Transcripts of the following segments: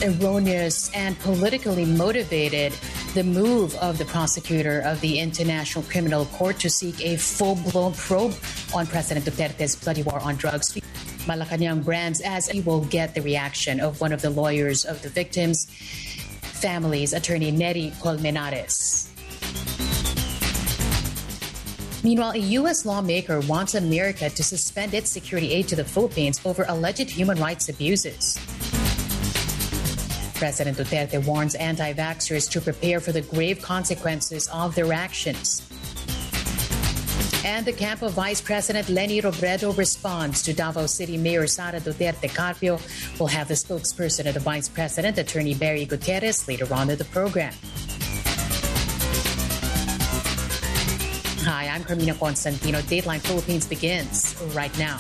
erroneous and politically motivated, the move of the prosecutor of the International Criminal Court to seek a full-blown probe on President Duterte's bloody war on drugs. Malacanang brands as he will get the reaction of one of the lawyers of the victims' families, attorney Neri Colmenares. Meanwhile, a U.S. lawmaker wants America to suspend its security aid to the Philippines over alleged human rights abuses. President Duterte warns anti-vaxxers to prepare for the grave consequences of their actions. And the camp of Vice President Leni Robredo responds to Davao City Mayor Sara Duterte Carpio. We'll have the spokesperson of the Vice President, Attorney Barry Gutierrez, later on in the program. Hi, I'm Carmina Constantino. Dateline Philippines begins right now.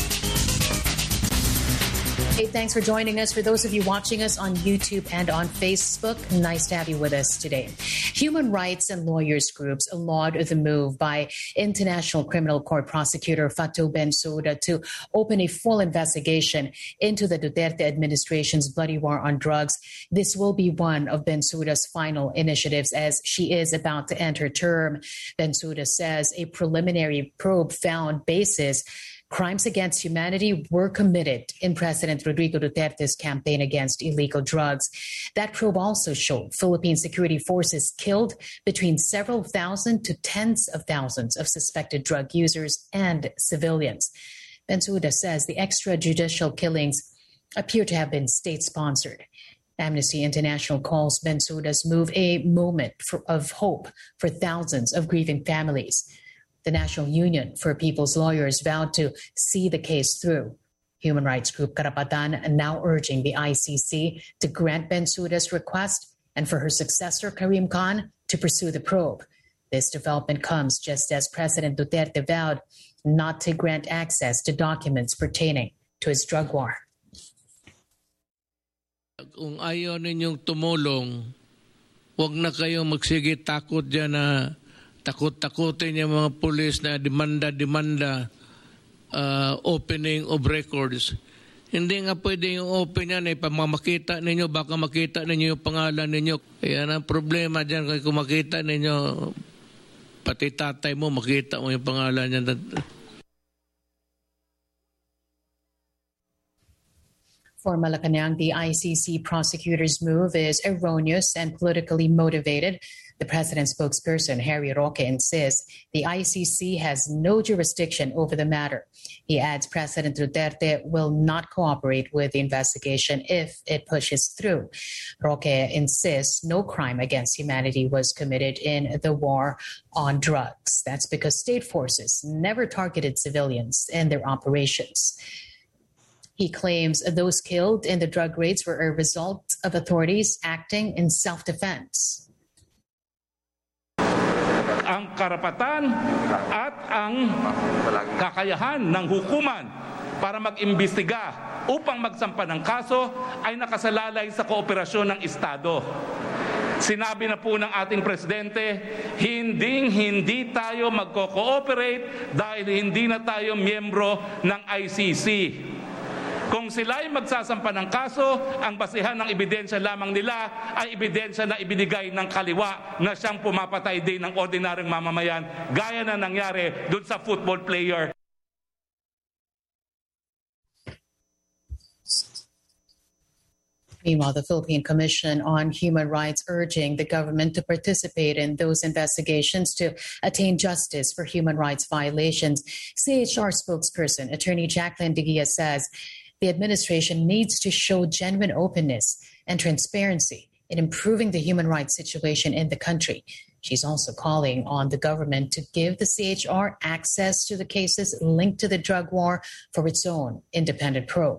Hey, thanks for joining us. For those of you watching us on YouTube and on Facebook, nice to have you with us today. Human rights and lawyers groups laud the move by International Criminal Court prosecutor Fatu Bensouda to open a full investigation into the Duterte administration's bloody war on drugs. This will be one of Bensouda's final initiatives as she is about to end her term. Bensouda says a preliminary probe found basis crimes against humanity were committed in President Rodrigo Duterte's campaign against illegal drugs. That probe also showed Philippine security forces killed between several thousand to tens of thousands of suspected drug users and civilians. Bensouda says the extrajudicial killings appear to have been state-sponsored. Amnesty International calls Bensouda's move a moment of hope for thousands of grieving families. The National Union for People's Lawyers vowed to see the case through. Human rights group Karapatan now urging the ICC to grant Bensouda's request and for her successor, Karim Khan, to pursue the probe. This development comes just as President Duterte vowed not to grant access to documents pertaining to his drug war. Kung ayaw ninyong tumulong, huwag na kayong magsige takot dyan na takot-takutin yung mga pulis na demanda, opening of records. Hindi nga pwede yung open yan pamamakita ninyo, baka makita ninyo yung pangalan ninyo. Kaya ang problema dyan, kung makita ninyo, pati tatay mo, makita mo yung pangalan niya. For Malacanang, the ICC prosecutor's move is erroneous and politically motivated. The president's spokesperson, Harry Roque, insists the ICC has no jurisdiction over the matter. He adds President Duterte will not cooperate with the investigation if it pushes through. Roque insists no crime against humanity was committed in the war on drugs. That's because state forces never targeted civilians in their operations. He claims those killed in the drug raids were a result of authorities acting in self-defense. Ang karapatan at ang kakayahan ng hukuman para mag-imbestiga upang magsampa ng kaso ay nakasalalay sa kooperasyon ng Estado. Sinabi na po ng ating presidente, hindi tayo magko-cooperate dahil hindi na tayo miyembro ng ICC. Kung sila ay magsasampa ng kaso, ang basihan ng ebidensya lamang nila ay ebidensya na ibinigay ng kaliwa na siyang pumapatay din ng ordinaryong mamamayan, gaya na nangyari dun sa football player. Meanwhile, the Philippine Commission on Human Rights urging the government to participate in those investigations to attain justice for human rights violations. CHR spokesperson, Attorney Jacqueline De Guia says the administration needs to show genuine openness and transparency in improving the human rights situation in the country. She's also calling on the government to give the CHR access to the cases linked to the drug war for its own independent probe.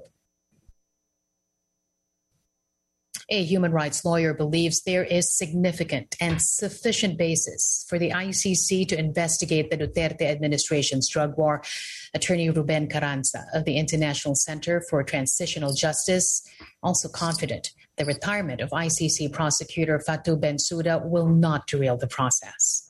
A human rights lawyer believes there is significant and sufficient basis for the ICC to investigate the Duterte administration's drug war. Attorney Ruben Carranza of the International Center for Transitional Justice also confident the retirement of ICC prosecutor Fatu Bensouda will not derail the process.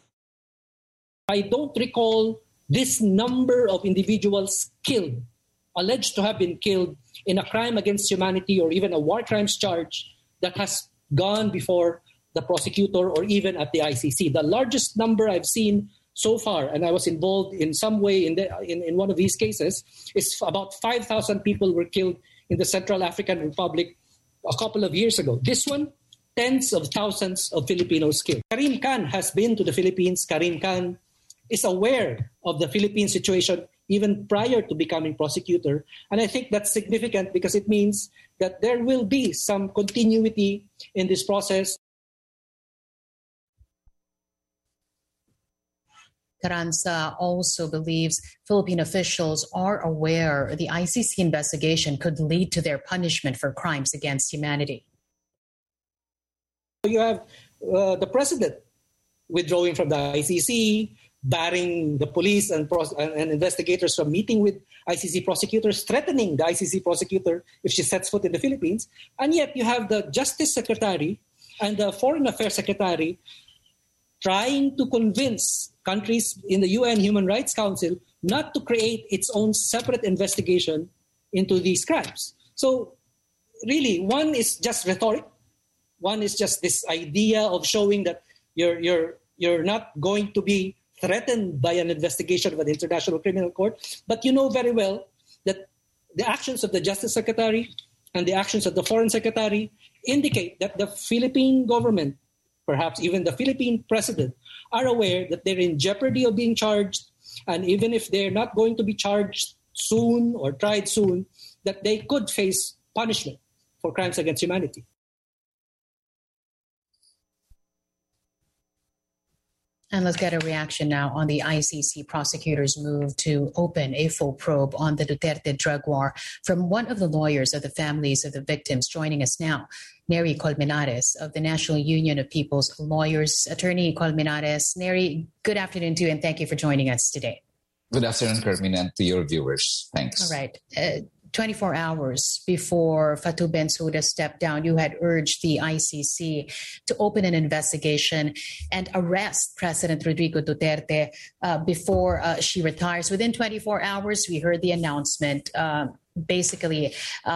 I don't recall this number of individuals killed alleged to have been killed in a crime against humanity or even a war crimes charge that has gone before the prosecutor or even at the ICC. The largest number I've seen so far, and I was involved in some way in one of these cases, is about 5,000 people were killed in the Central African Republic a couple of years ago. This one, tens of thousands of Filipinos killed. Karim Khan has been to the Philippines. Karim Khan is aware of the Philippine situation even prior to becoming prosecutor. And I think that's significant because it means that there will be some continuity in this process. Carranza also believes Philippine officials are aware the ICC investigation could lead to their punishment for crimes against humanity. You have the president withdrawing from the ICC, barring the police and investigators from meeting with ICC prosecutors, threatening the ICC prosecutor if she sets foot in the Philippines. And yet you have the Justice Secretary and the Foreign Affairs Secretary trying to convince countries in the UN Human Rights Council not to create its own separate investigation into these crimes. So really, one is just rhetoric. One is just this idea of showing that you're not going to be threatened by an investigation of an International Criminal Court. But you know very well that the actions of the Justice Secretary and the actions of the Foreign Secretary indicate that the Philippine government, perhaps even the Philippine president, are aware that they're in jeopardy of being charged. And even if they're not going to be charged soon or tried soon, that they could face punishment for crimes against humanity. And let's get a reaction now on the ICC prosecutor's move to open a full probe on the Duterte drug war from one of the lawyers of the families of the victims. Joining us now, Nery Colmenares of the National Union of People's Lawyers. Attorney Colmenares, Nery, good afternoon to you, and thank you for joining us today. Good afternoon, Carmina, and to your viewers. Thanks. All right. 24 hours before Fatou Bensouda stepped down, you had urged the ICC to open an investigation and arrest President Rodrigo Duterte before she retires. Within 24 hours, we heard the announcement, basically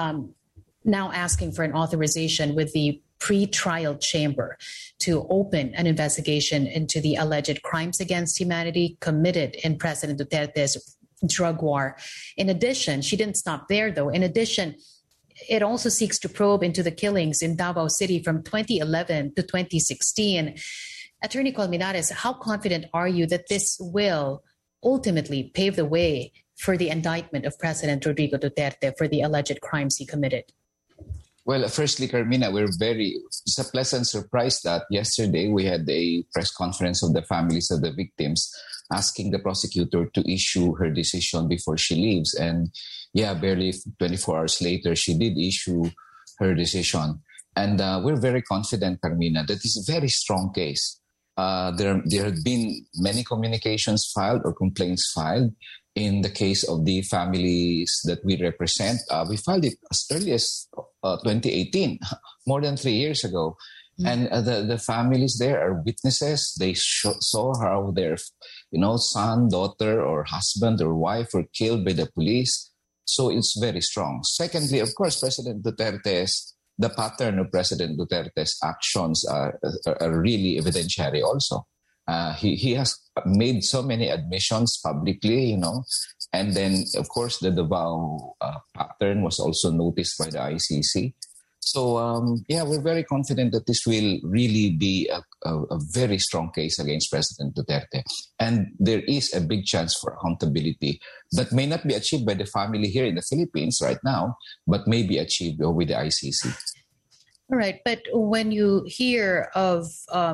now asking for an authorization with the pre-trial chamber to open an investigation into the alleged crimes against humanity committed in President Duterte's drug war. In addition, she didn't stop there, though. In addition, it also seeks to probe into the killings in Davao City from 2011 to 2016. Attorney Colmenares, how confident are you that this will ultimately pave the way for the indictment of President Rodrigo Duterte for the alleged crimes he committed? Well, firstly, Carmina, it's a pleasant surprise that yesterday we had a press conference of the families of the victims asking the prosecutor to issue her decision before she leaves. And yeah, barely 24 hours later, she did issue her decision. And we're very confident, Carmina, that it's a very strong case. There have been many communications filed or complaints filed in the case of the families that we represent. We filed it as early as 2018, more than 3 years ago. And the families there are witnesses. They saw how their son, daughter, or husband or wife were killed by the police. So it's very strong. Secondly, of course, the pattern of President Duterte's actions are really evidentiary also. He has made so many admissions publicly, and then, of course, the Davao pattern was also noticed by the ICC. So, we're very confident that this will really be a very strong case against President Duterte. And there is a big chance for accountability that may not be achieved by the family here in the Philippines right now, but may be achieved with the ICC. All right. But when you hear of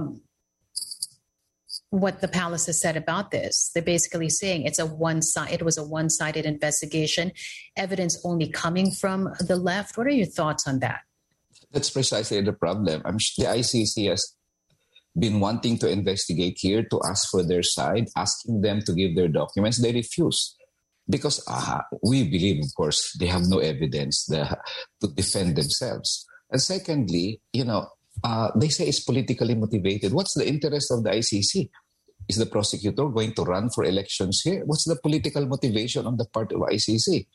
what the palace has said about this, they're basically saying it was a one-sided investigation, evidence only coming from the left. What are your thoughts on that? That's precisely the problem. The ICC has been wanting to investigate here, to ask for their side, asking them to give their documents. They refuse because we believe, of course, they have no evidence to defend themselves. And secondly, they say it's politically motivated. What's the interest of the ICC? Is the prosecutor going to run for elections here? What's the political motivation on the part of ICC?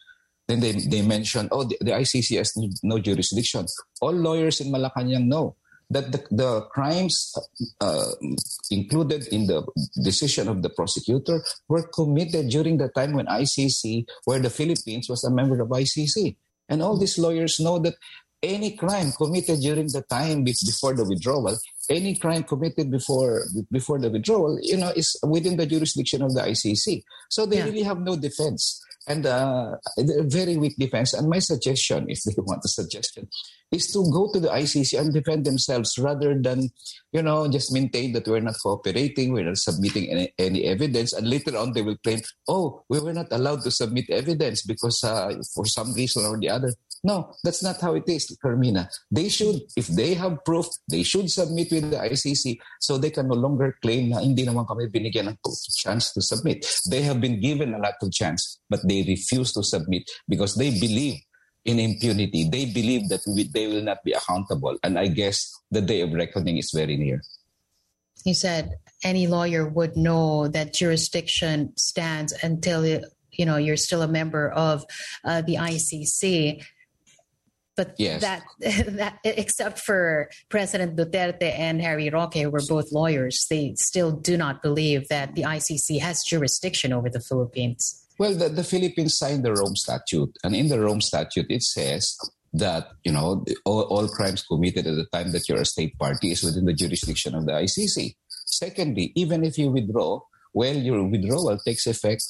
Then they mention, the ICC has no jurisdiction. All lawyers in Malacanang know that the crimes included in the decision of the prosecutor were committed during the time when ICC, where the Philippines was a member of ICC. And all these lawyers know that any crime committed during the time before the withdrawal, any crime committed before the withdrawal, is within the jurisdiction of the ICC. So they really have no defense. And very weak defense. And my suggestion, if they want a suggestion, is to go to the ICC and defend themselves rather than, just maintain that we're not cooperating, we're not submitting any evidence. And later on, they will claim, we were not allowed to submit evidence because for some reason or the other. No, that's not how it is, Carmina. They should, if they have proof, they should submit with the ICC so they can no longer claim na hindi naman kami binigyan ng chance to submit. They have been given a lot of chance, but they refuse to submit because they believe in impunity. They believe that they will not be accountable. And I guess the day of reckoning is very near. He said any lawyer would know that jurisdiction stands until, you're still a member of the ICC. But yes. that except for President Duterte and Harry Roque, who were both lawyers, they still do not believe that the ICC has jurisdiction over the Philippines. Well, the Philippines signed the Rome Statute. And in the Rome Statute, it says that, all crimes committed at the time that you're a state party is within the jurisdiction of the ICC. Secondly, even if you withdraw, your withdrawal takes effect,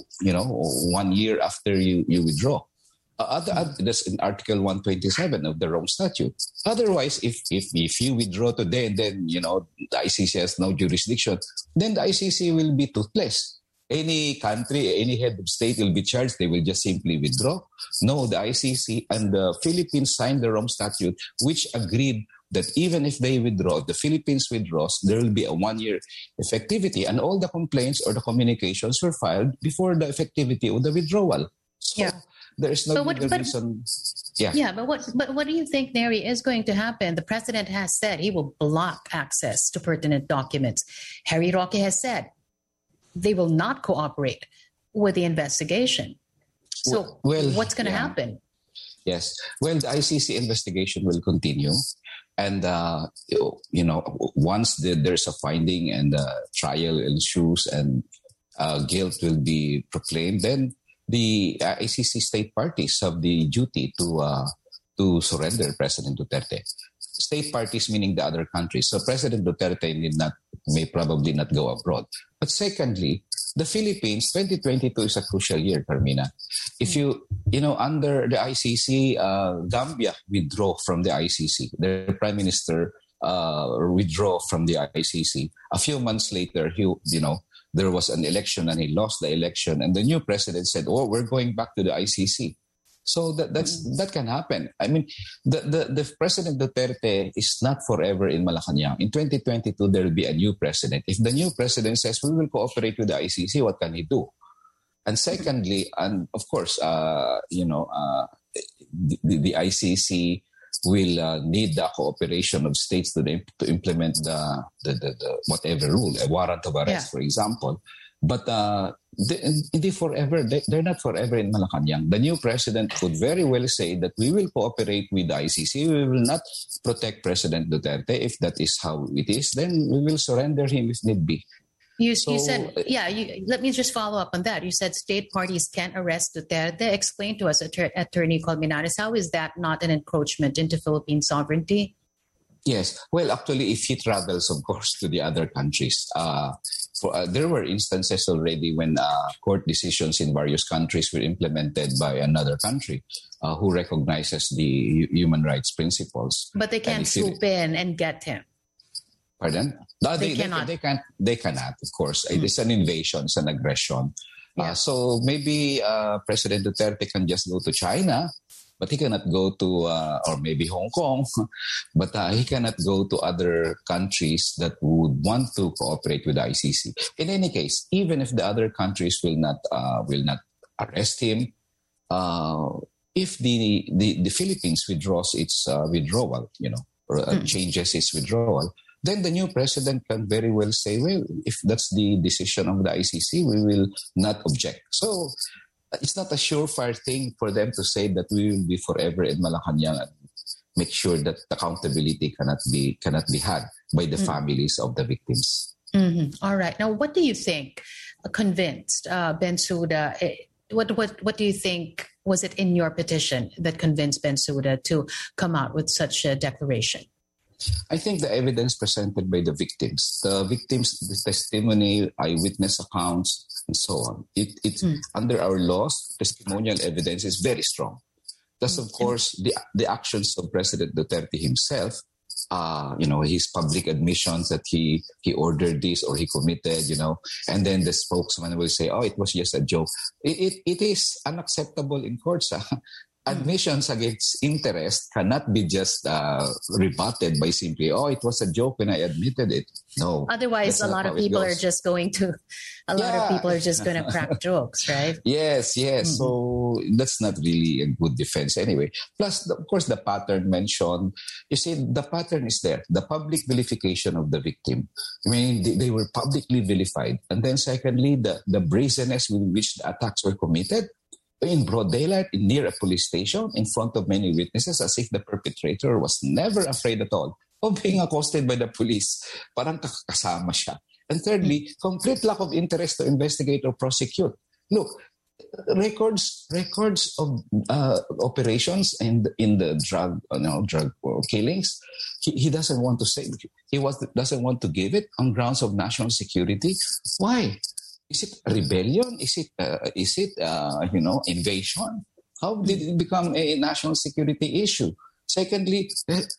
1 year after you withdraw. That's in Article 127 of the Rome Statute. Otherwise, if you withdraw today and then, the ICC has no jurisdiction, then the ICC will be toothless. Any country, any head of state will be charged. They will just simply withdraw. No, the ICC and the Philippines signed the Rome Statute, which agreed that even if they withdraw, the Philippines withdraws, there will be a 1 year effectivity. And all the complaints or the communications were filed before the effectivity of the withdrawal. So, there is no reason. But what do you think, Neri, is going to happen? The president has said he will block access to pertinent documents. Harry Roque has said they will not cooperate with the investigation. So what's going to happen? Yes. Well, the ICC investigation will continue. And, once there's a finding and trial ensues and guilt will be proclaimed, then the ICC state parties have the duty to surrender President Duterte. State parties meaning the other countries. So President Duterte may probably not go abroad. But secondly, the Philippines, 2022 is a crucial year, Carmina. If under the ICC, Gambia withdraw from the ICC. Their prime minister withdraw from the ICC. A few months later, there was an election and he lost the election. And the new president said, we're going back to the ICC. So that can happen. I mean, the President Duterte is not forever in Malacanang. In 2022, there will be a new president. If the new president says, we will cooperate with the ICC, what can he do? And secondly, and of course, the ICC will need the cooperation of states to implement the whatever rule, a warrant of arrest, for example. But they're not forever in Malacanang. The new president could very well say that we will cooperate with the ICC. We will not protect President Duterte. If that is how it is, then we will surrender him if need be. You said, let me just follow up on that. You said state parties can't arrest Duterte. Explain to us, Attorney Colmenares, how is that not an encroachment into Philippine sovereignty? Yes. Well, actually, if he travels, of course, to the other countries, there were instances already when court decisions in various countries were implemented by another country who recognizes the human rights principles. But they can't swoop in and get him. Pardon? No, they cannot. They cannot, of course. It is an invasion, it's an aggression. So maybe President Duterte can just go to China, but he cannot go to, or maybe Hong Kong, but he cannot go to other countries that would want to cooperate with the ICC. In any case, even if the other countries will not arrest him, if the Philippines withdraws its withdrawal, or changes its withdrawal, then the new president can very well say, well, if that's the decision of the ICC, we will not object. So it's not a surefire thing for them to say that we will be forever in Malacanang and make sure that accountability cannot be had by the families of the victims. Mm-hmm. All right. Now, what do you think convinced Bensouda? What do you think was it in your petition that convinced Bensouda to come out with such a declaration? I think the evidence presented by the victims, the testimony, eyewitness accounts, and so on. It's under our laws, testimonial evidence is very strong. Plus, of course, the actions of President Duterte himself, his public admissions that he ordered this or he committed, and then the spokesman will say, oh, it was just a joke. It is unacceptable in courts. Admissions against interest cannot be just rebutted by simply, oh, it was a joke when I admitted it. No. Otherwise, a lot of people are just going to crack jokes, right? Yes. Mm-hmm. So that's not really a good defense anyway. Plus, of course, the pattern mentioned, you see, the pattern is there. The public vilification of the victim. I mean, they were publicly vilified. And then secondly, the brazenness with which the attacks were committed. In broad daylight, near a police station, in front of many witnesses, as if the perpetrator was never afraid at all of being accosted by the police. Parang kasama siya. And thirdly, complete lack of interest to investigate or prosecute. Look, records of operations in the drug killings. He doesn't want to say. Doesn't want to give it on grounds of national security. Why? Is it rebellion? Is it invasion? How did it become a national security issue? Secondly,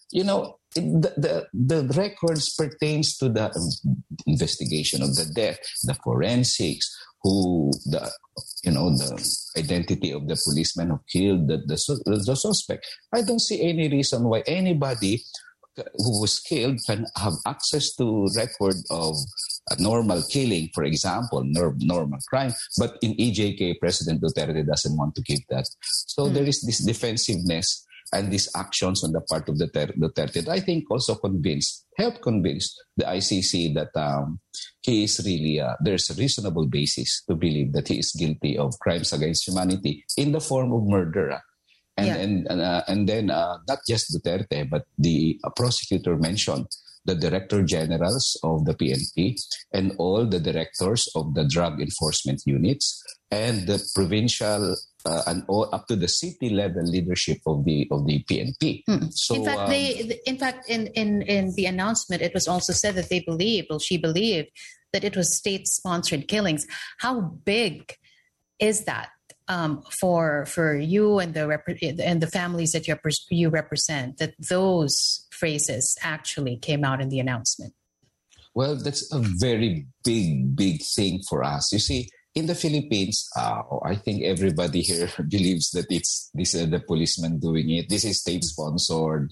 the records pertains to the investigation of the death, the forensics, the identity of the policeman who killed the suspect. I don't see any reason why anybody who was killed can have access to record of a normal killing, for example, normal crime. But in EJK, President Duterte doesn't want to give that. So there is this defensiveness and these actions on the part of Duterte that I think also helped convince the ICC that he is really, there's a reasonable basis to believe that he is guilty of crimes against humanity in the form of murder. And then not just Duterte, but the prosecutor mentioned the director generals of the PNP and all the directors of the drug enforcement units and the provincial and all up to the city level leadership of the PNP. So, in fact, in the announcement, it was also said that she believed that it was state-sponsored killings. How big is that? For you and the families that you represent, that those phrases actually came out in the announcement? Well, that's a very big thing for us. You see, in the Philippines, I think everybody here believes that this is the policeman doing it. This is state-sponsored.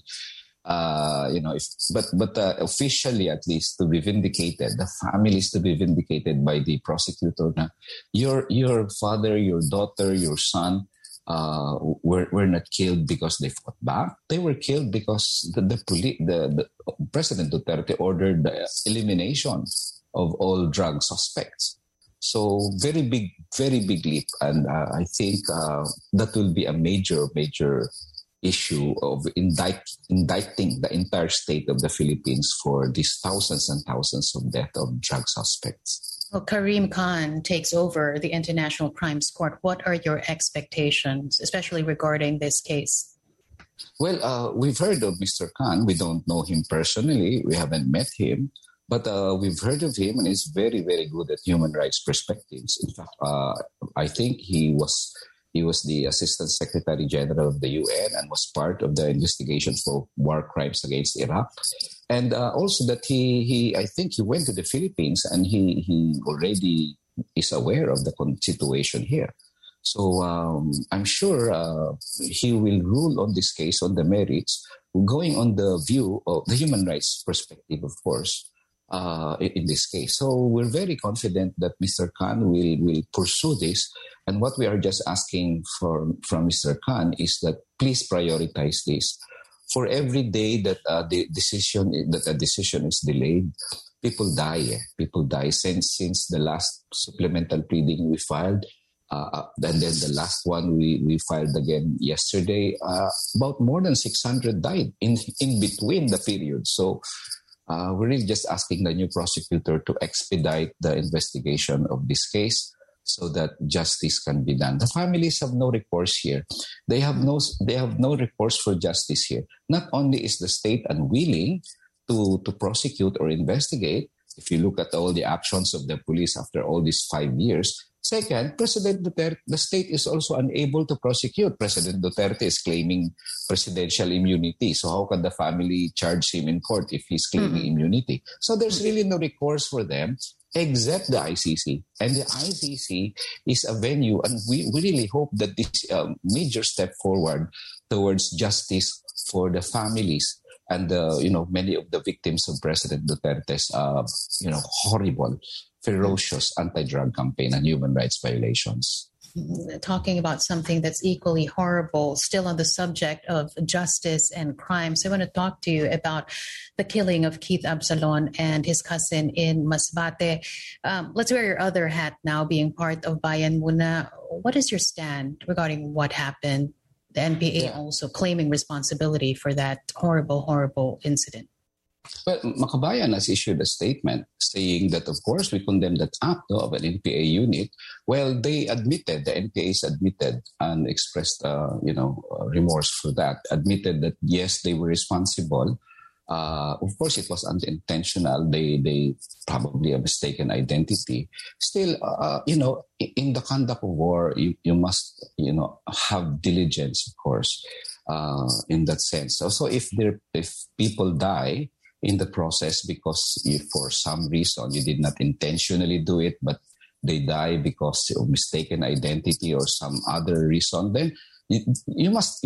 But officially, at least, to be vindicated, the families to be vindicated by the prosecutor. Na, your father, your daughter, your son were not killed because they fought back. They were killed because the President Duterte ordered the elimination of all drug suspects. So very big leap, and I think that will be a major issue of indicting the entire state of the Philippines for these thousands and thousands of deaths of drug suspects. Well, Karim Khan takes over the International Crimes Court. What are your expectations, especially regarding this case? Well, we've heard of Mr. Khan. We don't know him personally. We haven't met him. But we've heard of him, and he's very, very good at human rights perspectives. In fact, I think he was the Assistant Secretary General of the UN and was part of the investigation for war crimes against Iraq. And also that I think he went to the Philippines and he already is aware of the situation here. So I'm sure he will rule on this case on the merits, going on the view of the human rights perspective, of course, in this case. So we're very confident that Mr. Khan will pursue this. And what we are just asking from Mr. Khan is that please prioritize this. For every day that a decision is delayed, people die. People die. Since the last supplemental pleading we filed, And then the last one we filed again yesterday, about more than 600 died in between the period. So we're really just asking the new prosecutor to expedite the investigation of this case so that justice can be done. The families have no recourse here. They have no recourse for justice here. Not only is the state unwilling to prosecute or investigate, if you look at all the actions of the police after all these 5 years. Second, President Duterte, the state is also unable to prosecute. President Duterte is claiming presidential immunity. So how can the family charge him in court if he's claiming immunity? So there's really no recourse for them except the ICC. And the ICC is a venue, and we really hope that this major step forward towards justice for the families and many of the victims of President Duterte's horrible, ferocious anti-drug campaign and human rights violations. Talking about something that's equally horrible, still on the subject of justice and crimes, I want to talk to you about the killing of Keith Absalon and his cousin in Masbate. Let's wear your other hat now, being part of Bayan Muna. What is your stand regarding what happened? The NPA also claiming responsibility for that horrible, horrible incident. Well, Makabayan has issued a statement saying that, of course, we condemn that act of an NPA unit. Well, the NPAs admitted and expressed, remorse for that, admitted that, yes, they were responsible. Of course, it was unintentional. They probably a mistaken identity. Still, in the conduct of war, you must, have diligence, of course, in that sense. So if people die in the process because for some reason you did not intentionally do it, but they die because of mistaken identity or some other reason, then you must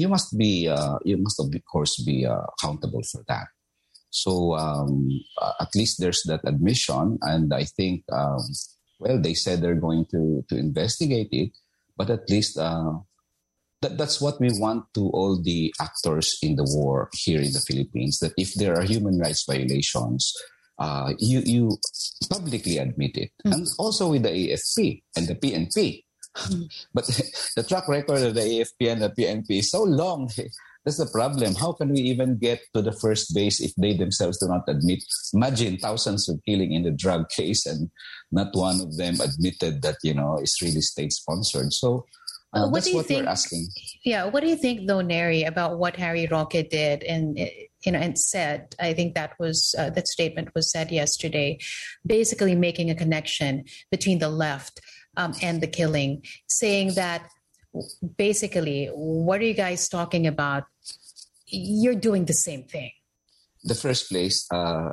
of course be accountable for that. So at least there's that admission, and I think they said they're going to investigate it, but at least that's what we want to all the actors in the war here in the Philippines, that if there are human rights violations, you publicly admit it. And also with the AFP and the PNP. But the track record of the AFP and the PNP is so long. That's the problem. How can we even get to the first base if they themselves do not admit? Imagine thousands of killing in the drug case and not one of them admitted that, it's really state-sponsored. So that's what we're asking. Yeah. What do you think, though, Neri, about what Harry Roque did and said? I think that was that statement was said yesterday, basically making a connection between the left and the killing, saying that basically, what are you guys talking about? You're doing the same thing. The first place,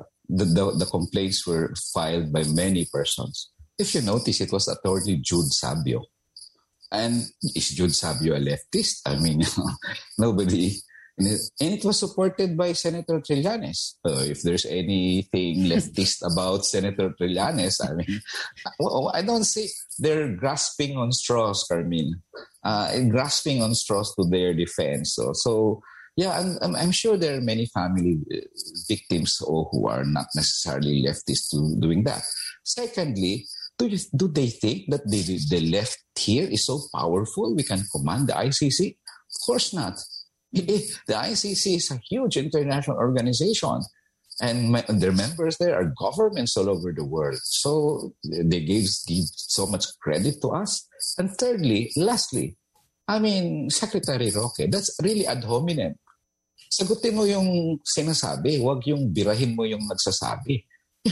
the complaints were filed by many persons. If you notice, it was Attorney Jude Sabio. And is Jude Sabio a leftist? I mean, nobody. And it was supported by Senator Trillanes. If there's anything leftist about Senator Trillanes, I mean, I don't see they're grasping on straws, Carmine. Grasping on straws to their defense. So yeah, I'm sure there are many family victims who are not necessarily leftists doing that. Secondly, do they think that the left here is so powerful we can command the ICC? Of course not. The ICC is a huge international organization, and their members there are governments all over the world. So they give so much credit to us. And lastly, I mean, Secretary Roque, that's really ad hominem. Sagutin mo yung sinasabi, wag yung birahin mo yung nagsasabi.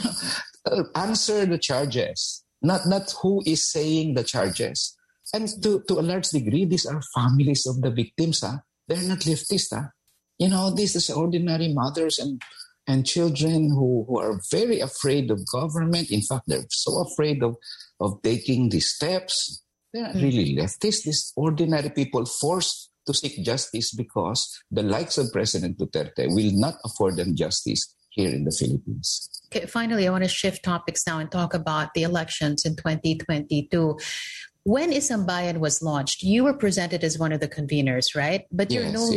Answer the charges, not who is saying the charges. And to a large degree, these are families of the victims. They're not leftists. This is ordinary mothers and children who are very afraid of government. In fact, they're so afraid of taking these steps. They're not really leftists. These ordinary people forced to seek justice because the likes of President Duterte will not afford them justice here in the Philippines. Okay, finally, I want to shift topics now and talk about the elections in 2022. When Isang Bayan was launched, you were presented as one of the conveners, right? But you're no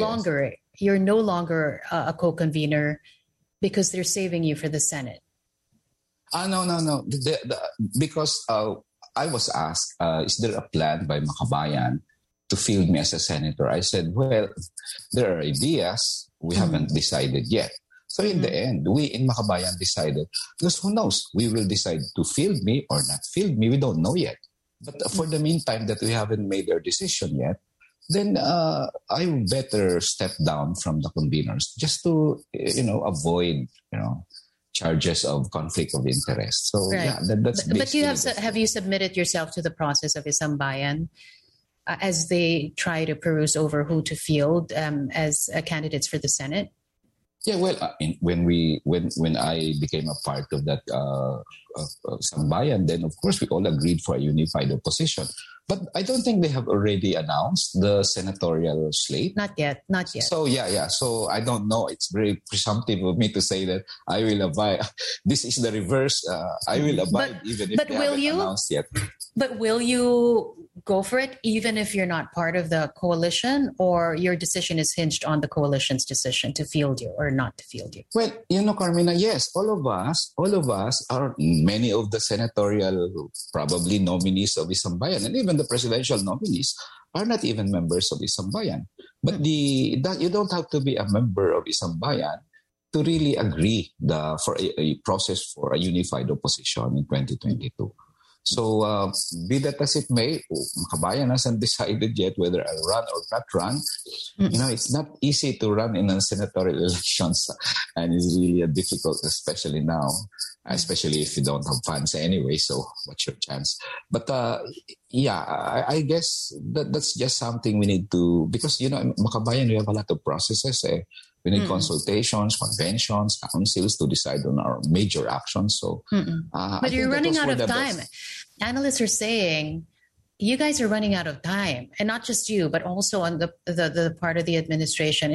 longer a co-convener because they're saving you for the Senate. No. Because I was asked, is there a plan by Makabayan to field me as a senator? I said, well, there are ideas. We haven't decided yet. So in the end, we in Makabayan decided, because who knows, we will decide to field me or not field me. We don't know yet. But for the meantime that we haven't made our decision yet, then I better step down from the conveners just to, avoid, charges of conflict of interest. So right. yeah, that's. But you have you submitted yourself to the process of Isang-Bayan as they try to peruse over who to field as candidates for the Senate? Yeah, well, when I became a part of that Isang-Bayan, then of course we all agreed for a unified opposition. But I don't think they have already announced the senatorial slate. Not yet. So yeah. So I don't know. It's very presumptive of me to say that I will abide. This is the reverse. I will abide even if they haven't announced yet. But will you go for it even if you're not part of the coalition, or your decision is hinged on the coalition's decision to field you or not to field you? Well, Carmina, yes, all of us are many of the senatorial probably nominees of Isang-Bayan, and even the presidential nominees are not even members of Isang-Bayan. But you don't have to be a member of Isang-Bayan to really agree for a process for a unified opposition in 2022. So, be that as it may, Makabayan hasn't decided yet whether I'll run or not run. It's not easy to run in a senatorial elections, and it's really difficult, especially now, especially if you don't have funds anyway. So, what's your chance? But I guess that's just something we need to, because Makabayan, we have a lot of processes. We need consultations, conventions, councils to decide on our major actions. So, but you're running out of time. Analysts are saying you guys are running out of time, and not just you, but also on the part of the administration.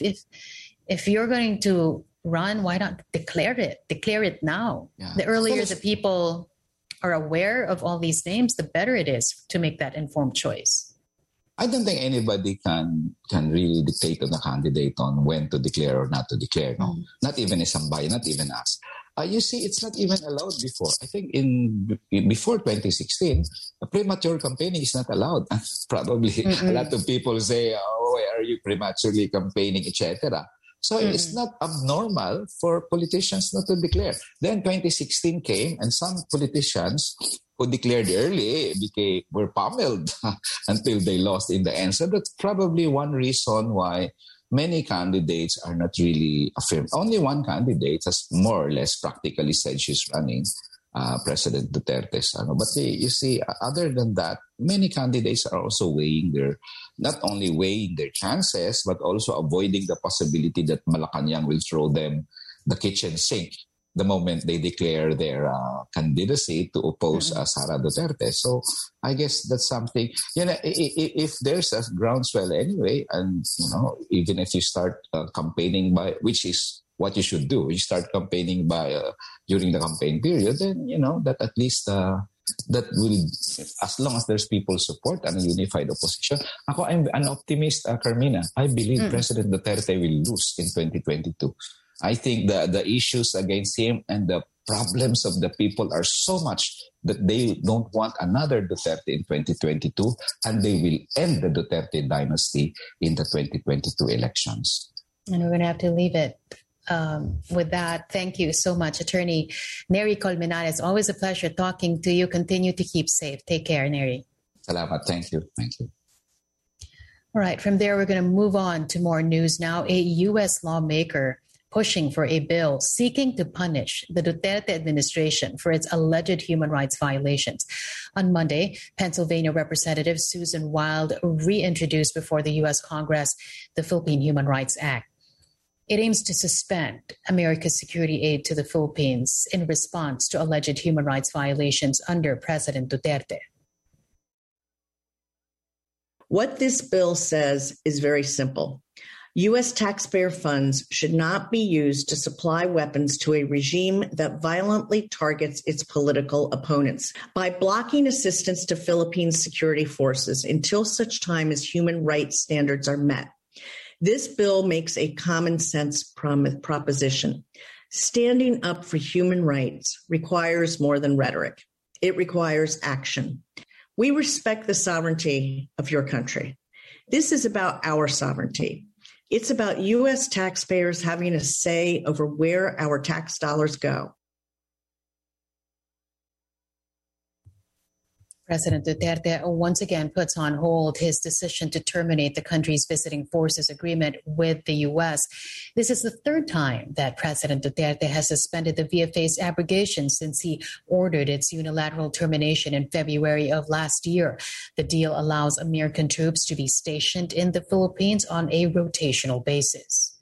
If you're going to run, why not declare it? Declare it now. Yeah. The earlier the people are aware of all these names, the better it is to make that informed choice. I don't think anybody can really dictate on a candidate on when to declare or not to declare. No, not even Isang-Bayan, not even us. You see, it's not even allowed before. I think before 2016, premature campaigning is not allowed. Probably a lot of people say, "Oh, why are you prematurely campaigning?" etc. So it's not abnormal for politicians not to declare. Then 2016 came, and some politicians who declared early were pummeled until they lost in the end. So that's probably one reason why many candidates are not really affirmed. Only one candidate has more or less practically said she's running, President Duterte. But you see, other than that, many candidates are also not only weighing their chances, but also avoiding the possibility that Malacanang will throw them the kitchen sink the moment they declare their candidacy to oppose Sara Duterte. So I guess that's something, if there's a groundswell anyway, and, even if you start campaigning which is what you should do, you start campaigning during the campaign period, then, that at least that will, as long as there's people's support and a unified opposition. I'm an optimist, Carmina. I believe President Duterte will lose in 2022. I think the issues against him and the problems of the people are so much that they don't want another Duterte in 2022, and they will end the Duterte dynasty in the 2022 elections. And we're going to have to leave it with that. Thank you so much, Attorney Nery Colmenares. Always a pleasure talking to you. Continue to keep safe. Take care, Nery. Salamat. Thank you. All right. From there, we're going to move on to more news now. A U.S. lawmaker pushing for a bill seeking to punish the Duterte administration for its alleged human rights violations. On Monday, Pennsylvania Representative Susan Wild reintroduced before the U.S. Congress the Philippine Human Rights Act. It aims to suspend America's security aid to the Philippines in response to alleged human rights violations under President Duterte. What this bill says is very simple. U.S. taxpayer funds should not be used to supply weapons to a regime that violently targets its political opponents. By blocking assistance to Philippine security forces until such time as human rights standards are met, this bill makes a common sense proposition. Standing up for human rights requires more than rhetoric. It requires action. We respect the sovereignty of your country. This is about our sovereignty. It's about U.S. taxpayers having a say over where our tax dollars go. President Duterte once again puts on hold his decision to terminate the country's visiting forces agreement with the U.S. This is the third time that President Duterte has suspended the VFA's abrogation since he ordered its unilateral termination in February of last year. The deal allows American troops to be stationed in the Philippines on a rotational basis.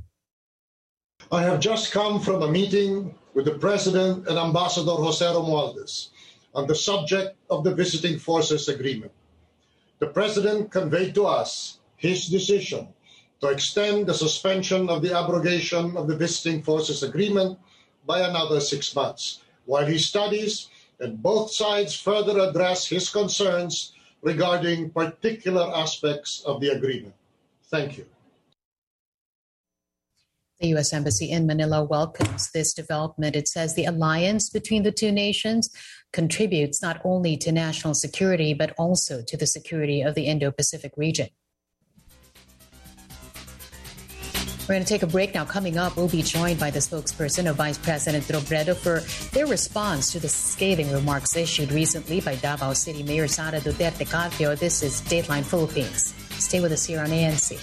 I have just come from a meeting with the President and Ambassador Jose Romualdez on the subject of the Visiting Forces Agreement. The President conveyed to us his decision to extend the suspension of the abrogation of the Visiting Forces Agreement by another 6 months, while he studies and both sides further address his concerns regarding particular aspects of the agreement. Thank you. The U.S. Embassy in Manila welcomes this development. It says the alliance between the two nations contributes not only to national security, but also to the security of the Indo-Pacific region. We're going to take a break now. Coming up, we'll be joined by the spokesperson of Vice President Robredo for their response to the scathing remarks issued recently by Davao City Mayor Sara Duterte Carpio. This is Dateline Philippines. Stay with us here on ANC.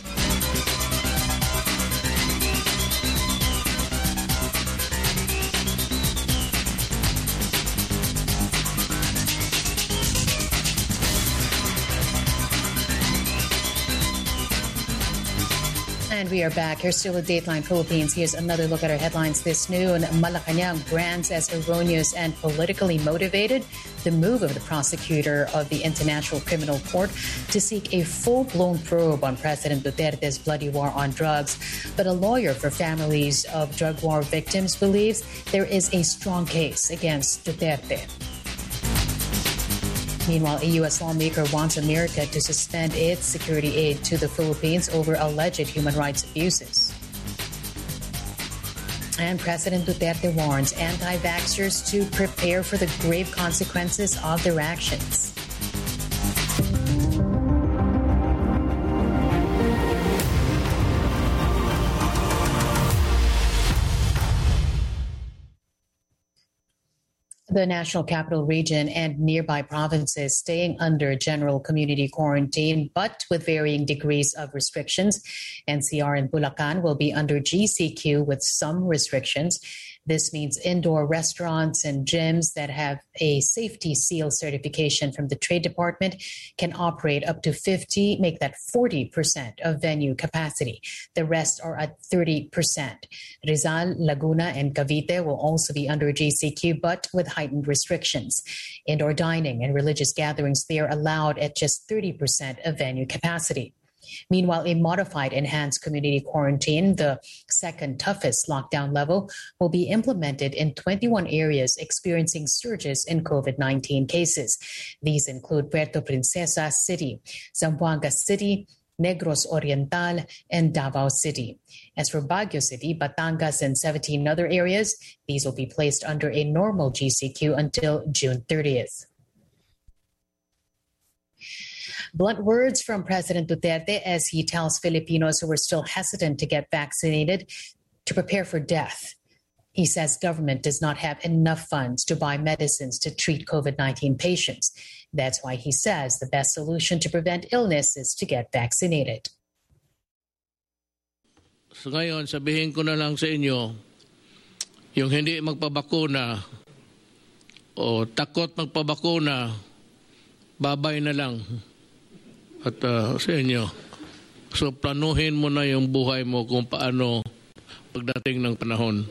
And we are back. Here's still at Dateline Philippines. Here's another look at our headlines this noon. Malacanang brands as erroneous and politically motivated the move of the prosecutor of the International Criminal Court to seek a full-blown probe on President Duterte's bloody war on drugs. But a lawyer for families of drug war victims believes there is a strong case against Duterte. Meanwhile, a U.S. lawmaker wants America to suspend its security aid to the Philippines over alleged human rights abuses. And President Duterte warns anti-vaxxers to prepare for the grave consequences of their actions. The National Capital Region and nearby provinces staying under general community quarantine, but with varying degrees of restrictions. NCR and Bulacan will be under GCQ with some restrictions. This means indoor restaurants and gyms that have a safety seal certification from the Trade Department can operate up to 50, make that 40% of venue capacity. The rest are at 30%. Rizal, Laguna, and Cavite will also be under GCQ, but with heightened restrictions. Indoor dining and religious gatherings, they are allowed at just 30% of venue capacity. Meanwhile, a modified enhanced community quarantine, the second toughest lockdown level, will be implemented in 21 areas experiencing surges in COVID-19 cases. These include Puerto Princesa City, Zamboanga City, Negros Oriental, and Davao City. As for Baguio City, Batangas, and 17 other areas, these will be placed under a normal GCQ until June 30th. Blunt words from President Duterte as he tells Filipinos who are still hesitant to get vaccinated to prepare for death. He says government does not have enough funds to buy medicines to treat COVID-19 patients. That's why he says the best solution to prevent illness is to get vaccinated. So ngayon, sabihin ko na lang sa inyo, yung hindi magpabakuna o takot magpabakuna, babay na lang. At sa inyo. So planuhin mo na yung buhay mo kung paano pagdating ng panahon.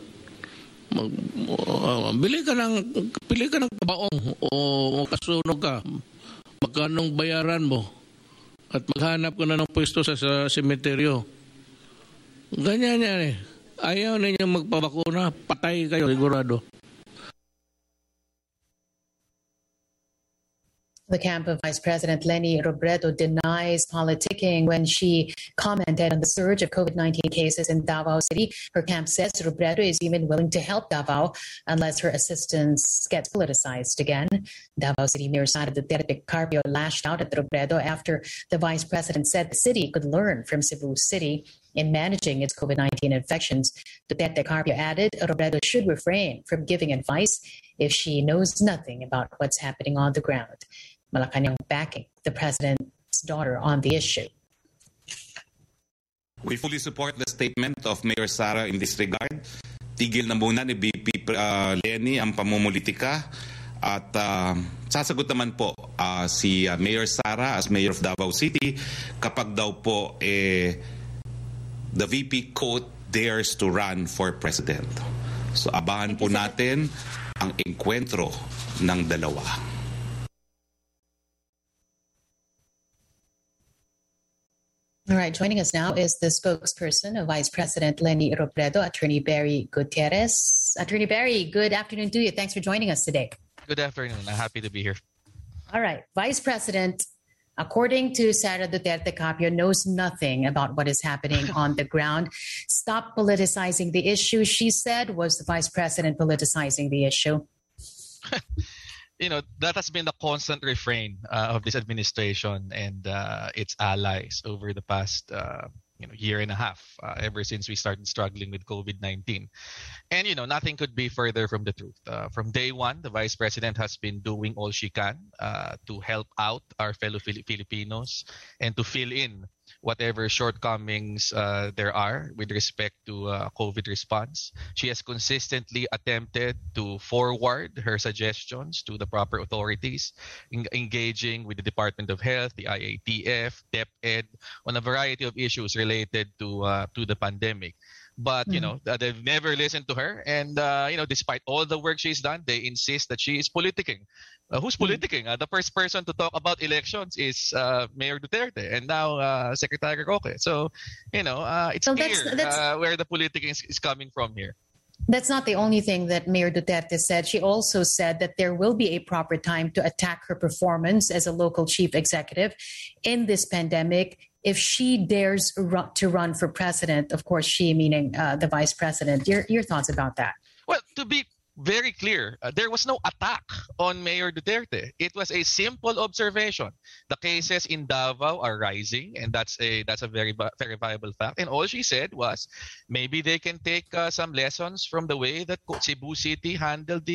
Pili ka ng kabaong o kasunog ka. Magkanong bayaran mo. At maghanap ka na ng pwesto sa sementeryo. Ganyan yan eh. Ayaw ninyo magpabakuna, patay kayo sigurado. The camp of Vice President Leni Robredo denies politicking when she commented on the surge of COVID-19 cases in Davao City. Her camp says Robredo is even willing to help Davao unless her assistance gets politicized again. Davao City Mayor Sara Duterte Carpio lashed out at Robredo after the vice president said the city could learn from Cebu City in managing its COVID-19 infections. Duterte Carpio added Robredo should refrain from giving advice if she knows nothing about what's happening on the ground. Malacanang backing the president's daughter on the issue. We fully support the statement of Mayor Sara in this regard. Tigil na muna ni BP Leni ang pamumulitika at sasagot naman po si Mayor Sara as Mayor of Davao City kapag daw po the VP quote dares to run for president. So abangan po natin ang enkwentro ng dalawa. All right, joining us now is the spokesperson of Vice President Leni Robredo, Attorney Barry Gutierrez. Attorney Barry, good afternoon to you. Thanks for joining us today. Good afternoon. I'm happy to be here. All right, Vice President, according to Sara Duterte Carpio, knows nothing about what is happening on the ground. Stop politicizing the issue, she said. Was the Vice President politicizing the issue? That has been the constant refrain of this administration and its allies over the past year and a half, ever since we started struggling with COVID-19. And, nothing could be further from the truth. From day one, the Vice President has been doing all she can to help out our fellow Filipinos and to fill in whatever shortcomings there are with respect to COVID response. She has consistently attempted to forward her suggestions to the proper authorities, engaging with the Department of Health, the IATF, DepEd, on a variety of issues related to the pandemic. But, they've never listened to her. And, despite all the work she's done, they insist that she is politicking. Who's politicking? The first person to talk about elections is Mayor Duterte and now Secretary Roque. So, it's clear where the politicking is coming from here. That's not the only thing that Mayor Duterte said. She also said that there will be a proper time to attack her performance as a local chief executive in this pandemic if she dares to run for president. Of course, she meaning the vice president. Your thoughts about that? Well, to be very clear, there was no attack on Mayor Duterte. It was a simple observation. The cases in Davao are rising, and that's a very verifiable fact. And all she said was maybe they can take some lessons from the way that Cebu City handled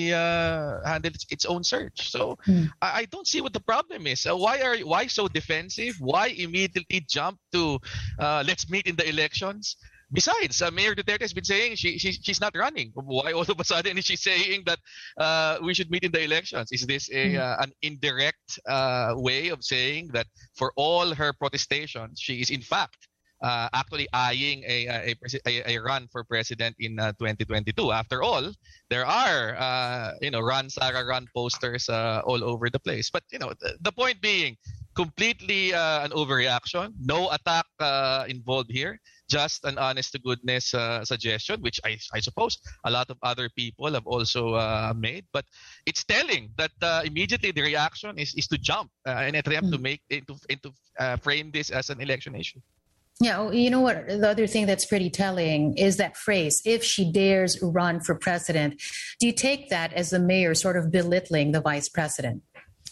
its own surge. So I don't see what the problem is. Why so defensive? Why immediately jump to let's meet in the elections? Besides, Mayor Duterte has been saying she's not running. Why all of a sudden is she saying that we should meet in the elections? Is this an indirect way of saying that for all her protestations, she is in fact actually eyeing a run for president in 2022? After all, there are run Sara run posters all over the place. But the point being, completely an overreaction. No attack involved here. Just an honest-to-goodness suggestion, which I suppose a lot of other people have also made. But it's telling that immediately the reaction is to jump and attempt to make into frame this as an election issue. Yeah, you know what? The other thing that's pretty telling is that phrase, if she dares run for president. Do you take that as the mayor sort of belittling the vice president?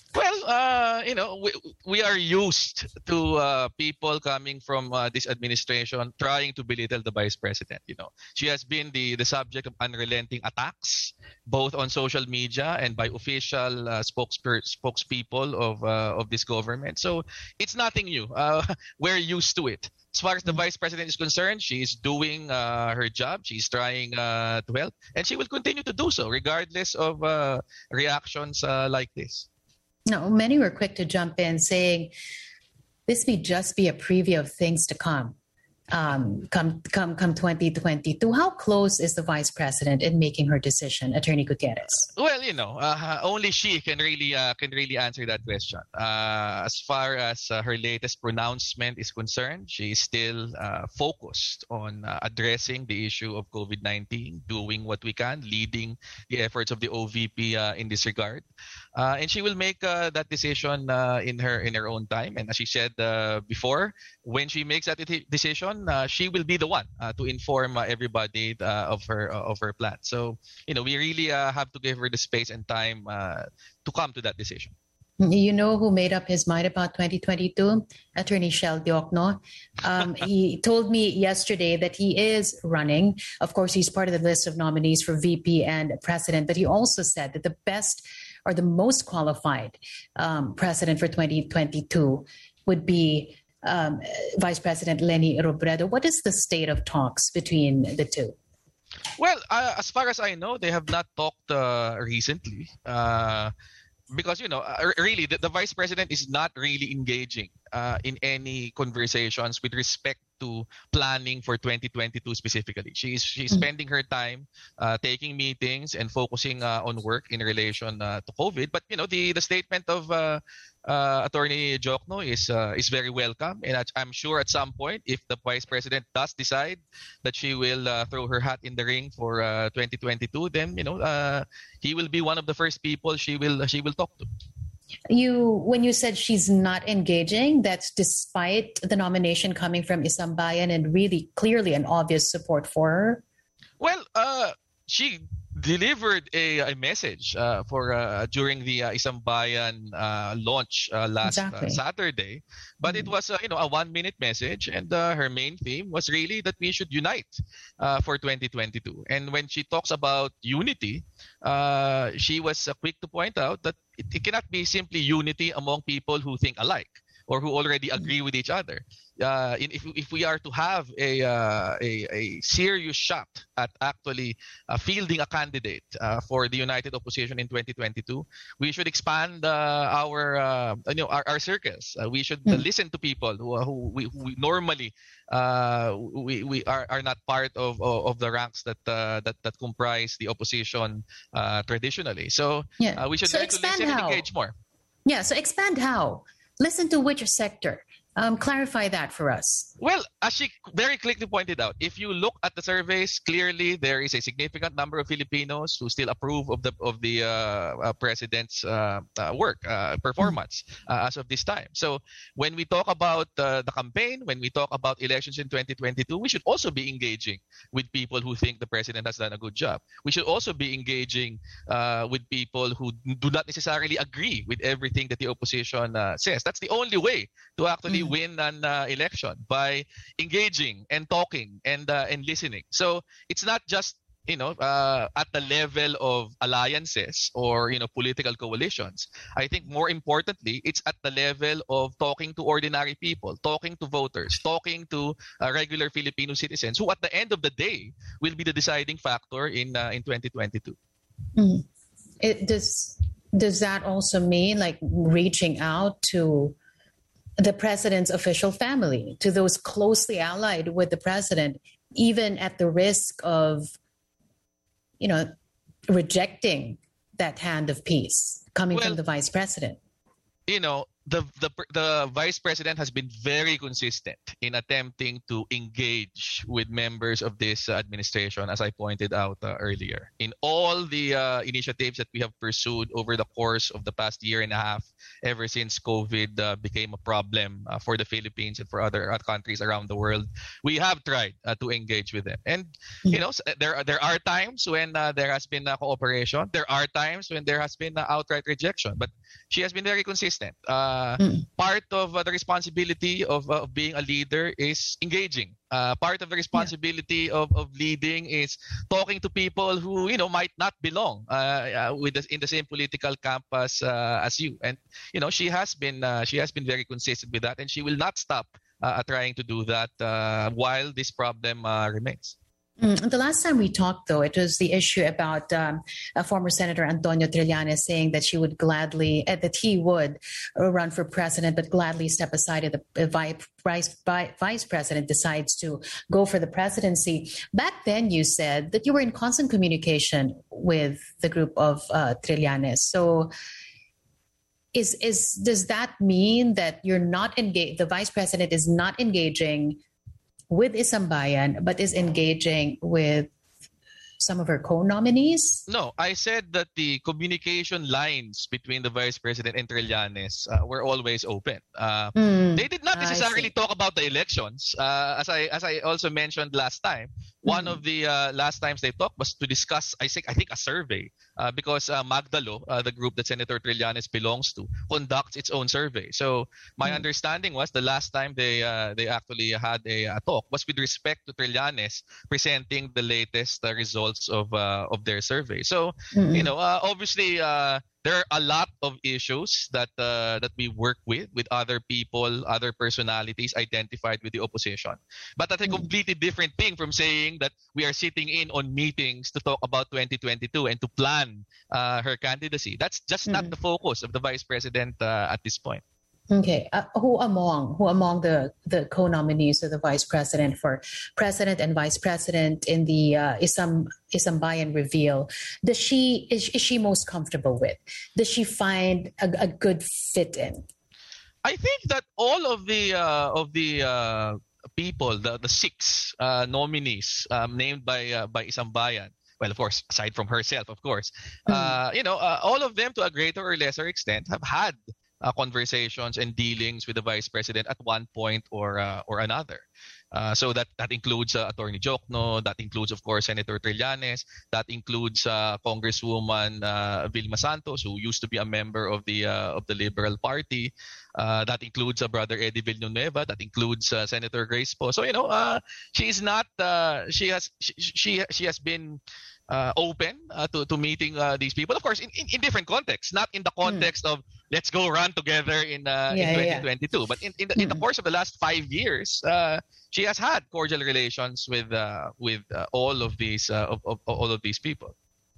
Well, we are used to people coming from this administration trying to belittle the vice president. She has been the subject of unrelenting attacks, both on social media and by official spokespeople of this government. So it's nothing new. We're used to it. As far as the vice president is concerned, she is doing her job. She's trying to help, and she will continue to do so regardless of reactions like this. No, many were quick to jump in saying this may just be a preview of things to come. Come 2022. How close is the vice president in making her decision, Attorney Gutierrez? Well, only she can really answer that question. As far as her latest pronouncement is concerned, she is still focused on addressing the issue of COVID-19, doing what we can, leading the efforts of the OVP in this regard. And she will make that decision in her own time. And as she said before, when she makes that decision, she will be the one to inform everybody of her plan. So we really have to give her the space and time to come to that decision. You know who made up his mind about 2022? Attorney Shell Diokno. He told me yesterday that he is running. Of course, he's part of the list of nominees for VP and president, but he also said that the best or the most qualified president for 2022 would be Vice President Leni Robredo. What is the state of talks between the two? Well, as far as I know, they have not talked recently. Because, really, the vice president is not really engaging in any conversations with respect to planning for 2022 specifically. She's spending her time taking meetings and focusing on work in relation to COVID. But, the statement of Attorney Diokno is very welcome. And I'm sure at some point, if the vice president does decide that she will throw her hat in the ring for 2022, then, he will be one of the first people she will talk to. When you said she's not engaging, that's despite the nomination coming from Isambayan and really clearly an obvious support for her? Well, she delivered a message during the Isambayan launch last Saturday, but it was a 1-minute message, and her main theme was really that we should unite for 2022. And when she talks about unity, she was quick to point out that it cannot be simply unity among people who think alike or who already agree with each other. If we are to have a serious shot at actually fielding a candidate for the United Opposition in 2022, we should expand our circles. We should listen to people who we normally we are not part of the ranks that comprise the opposition traditionally. So we should listen and engage more. Yeah. So expand how? Listen to which sector? Clarify that for us. Well, as she very quickly pointed out, if you look at the surveys, clearly there is a significant number of Filipinos who still approve of the president's work performance as of this time. So when we talk about the campaign, when we talk about elections in 2022, we should also be engaging with people who think the president has done a good job. We should also be engaging with people who do not necessarily agree with everything that the opposition says. That's the only way to actually win an election, by engaging and talking and listening. So it's not just at the level of alliances or political coalitions. I think more importantly, it's at the level of talking to ordinary people, talking to voters, talking to regular Filipino citizens, who at the end of the day will be the deciding factor in 2022. Does that also mean like reaching out to the president's official family, to those closely allied with the president, even at the risk of, rejecting that hand of peace coming from the vice president? The vice president has been very consistent in attempting to engage with members of this administration, as I pointed out earlier. In all the initiatives that we have pursued over the course of the past year and a half, ever since COVID became a problem for the Philippines and for other countries around the world, we have tried to engage with them. And there are times when there has been cooperation. There are times when there has been outright rejection. But she has been very consistent. Part of the responsibility of being a leader is engaging. Part of the responsibility of leading is talking to people who might not belong in the same political camp as you. And she has been very consistent with that, and she will not stop trying to do that while this problem remains. The last time we talked, though, it was the issue about former Senator Antonio Trillanes saying that he would run for president, but gladly step aside if the vice president decides to go for the presidency. Back then, you said that you were in constant communication with the group of Trillanes. So, does that mean that you're not engaged? The vice president is not engaging with Isambayan, but is engaging with some of her co-nominees? No, I said that the communication lines between the Vice President and Trillanes were always open. They did not necessarily talk about the elections. As I also mentioned last time, one of the last times they talked was to discuss, I think a survey, because Magdalo, the group that Senator Trillanes belongs to, conducts its own survey. So my understanding was the last time they actually had a talk was with respect to Trillanes presenting the latest results of their survey. So obviously there are a lot of issues that we work with other people, other personalities identified with the opposition. But that's a completely different thing from saying that we are sitting in on meetings to talk about 2022 and to plan her candidacy. That's just not the focus of the Vice President at this point. Okay. Who among the co-nominees of the Vice President for President and Vice President in the Isambayan reveal is she most comfortable with? Does she find a good fit in? I think that all of the people, the 6 nominees named by Isambayan, well, of course, aside from herself, of course, all of them to a greater or lesser extent have had conversations and dealings with the Vice President at one point or another. So that includes Attorney Jokno, that includes, of course, Senator Trillanes, that includes Congresswoman Vilma Santos, who used to be a member of the Liberal Party. That includes Brother Eddie Villanueva. That includes Senator Grace Poe. So she's not. She has been open to meeting these people, of course, in different contexts, not in the context of let's go run together in 2022, but in the course of the last 5 years, she has had cordial relations with all of these all of these people.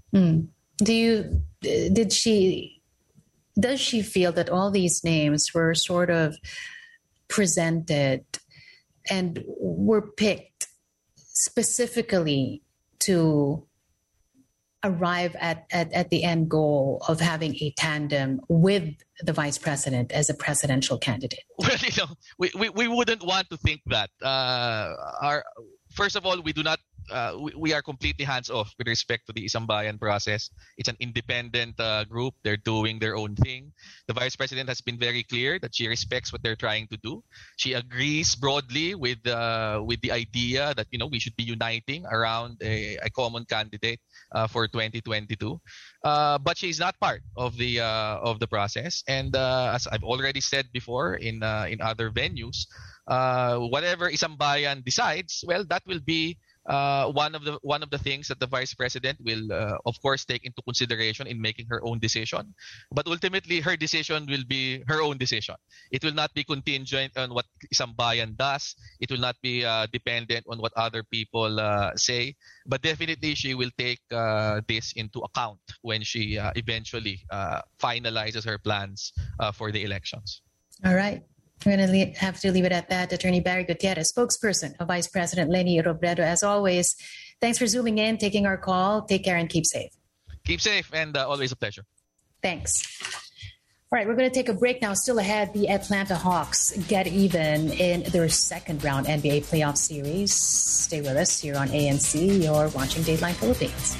Does she feel that all these names were sort of presented and were picked specifically to arrive at the end goal of having a tandem with the Vice President as a presidential candidate? Well, we wouldn't want to think that. First of all, we do not. We are completely hands off with respect to the Isambayan process. It's an independent group. They're doing their own thing. The Vice President has been very clear that she respects what they're trying to do. She agrees broadly with the idea that we should be uniting around a common candidate for 2022. But she's not part of the process. And as I've already said before in other venues, whatever Isambayan decides, well, that will be one of the things that the Vice President will, of course, take into consideration in making her own decision. But ultimately, her decision will be her own decision. It will not be contingent on what Isambayan does. It will not be dependent on what other people say. But definitely, she will take this into account when she eventually finalizes her plans for the elections. All right. We're going to have to leave it at that. Attorney Barry Gutierrez, spokesperson of Vice President Leni Robredo. As always, thanks for zooming in, taking our call. Take care and keep safe. Keep safe and always a pleasure. Thanks. All right, we're going to take a break now. Still ahead, the Atlanta Hawks get even in their second round NBA playoff series. Stay with us here on ANC. You're watching Dateline Philippines.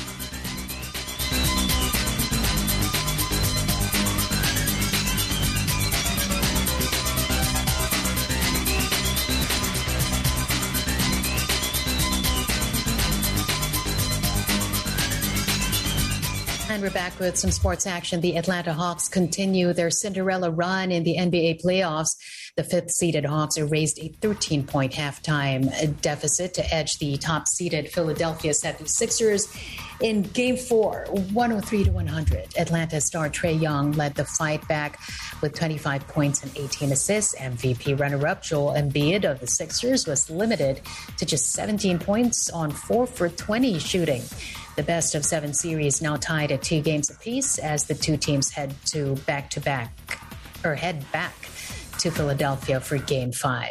And we're back with some sports action. The Atlanta Hawks continue their Cinderella run in the NBA playoffs. The fifth-seeded Hawks erased a 13-point halftime deficit to edge the top-seeded Philadelphia 76ers in Game 4, 103-100. Atlanta star Trae Young led the fight back with 25 points and 18 assists. MVP runner-up Joel Embiid of the Sixers was limited to just 17 points on 4 for 20 shooting. The best-of-7 series now tied at 2 games apiece as the two teams head back to Philadelphia for Game 5.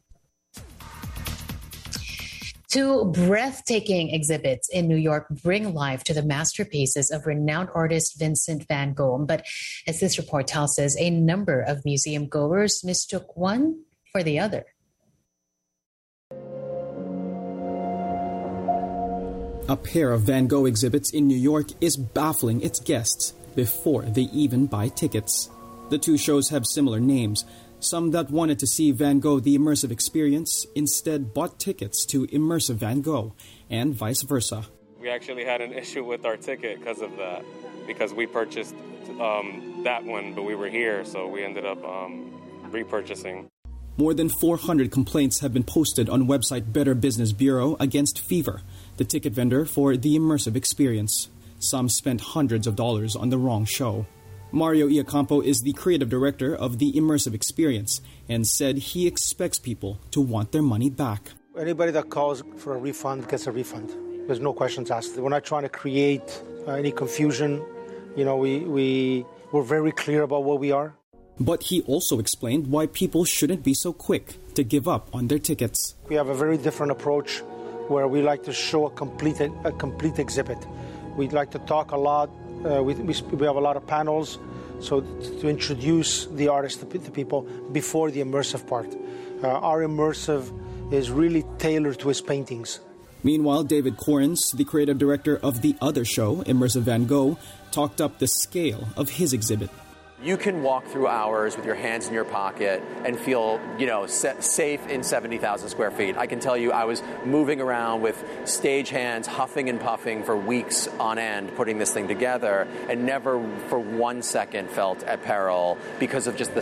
2 breathtaking exhibits in New York bring life to the masterpieces of renowned artist Vincent van Gogh. But as this report tells us, a number of museum goers mistook one for the other. A pair of Van Gogh exhibits in New York is baffling its guests before they even buy tickets. The two shows have similar names. Some that wanted to see Van Gogh the Immersive Experience instead bought tickets to Immersive Van Gogh, and vice versa. We actually had an issue with our ticket because of that, because we purchased that one, but we were here, so we ended up repurchasing. More than 400 complaints have been posted on website Better Business Bureau against Fever, the ticket vendor for the Immersive Experience. Some spent hundreds of dollars on the wrong show. Mario Iacampo is the creative director of the Immersive Experience and said he expects people to want their money back. Anybody that calls for a refund gets a refund. There's no questions asked. We're not trying to create any confusion. You know, we're very clear about what we are. But he also explained why people shouldn't be so quick to give up on their tickets. We have a very different approach where we like to show a complete exhibit. We'd like to talk a lot. We have a lot of panels, so to introduce the artist to people before the immersive part. Our immersive is really tailored to his paintings. Meanwhile, David Corrins, the creative director of the other show, Immersive Van Gogh, talked up the scale of his exhibit. You can walk through hours with your hands in your pocket and feel, safe in 70,000 square feet. I can tell you I was moving around with stagehands, huffing and puffing for weeks on end, putting this thing together, and never for 1 second felt at peril because of just the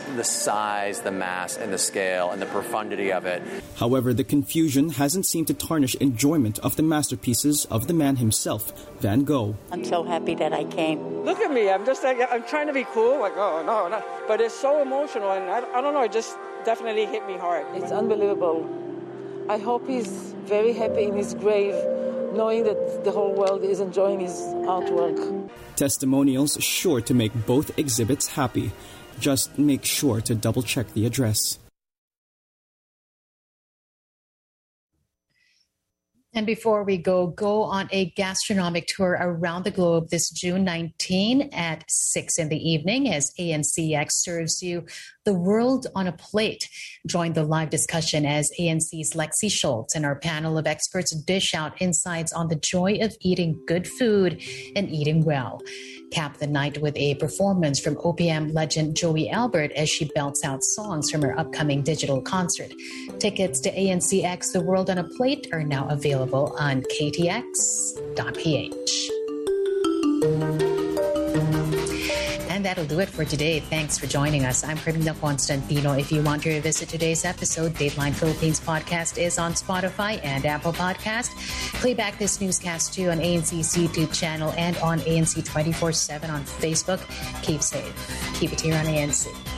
size, the mass, and the scale, and the profundity of it. However, the confusion hasn't seemed to tarnish enjoyment of the masterpieces of the man himself, Van Gogh. I'm so happy that I came. Look at me. I'm trying to be cool. Like, oh, no. But it's so emotional, and I don't know, it just definitely hit me hard. It's unbelievable. I hope he's very happy in his grave, knowing that the whole world is enjoying his artwork. Testimonials sure to make both exhibits happy. Just make sure to double-check the address. And before we go on a gastronomic tour around the globe this June 19 at 6 in the evening as ANCX serves you the world on a plate. Join the live discussion as ANC's Lexi Schultz and our panel of experts dish out insights on the joy of eating good food and eating well. Cap the night with a performance from OPM legend Joey Albert as she belts out songs from her upcoming digital concert. Tickets to ANCX The World on a Plate are now available on ktx.ph. And that'll do it for today. Thanks for joining us. I'm Carmina Constantino. If you want to revisit today's episode, Dateline Philippines podcast is on Spotify and Apple Podcast. Play back this newscast too on ANC's YouTube channel and on ANC 24/7 on Facebook. Keep safe. Keep it here on ANC.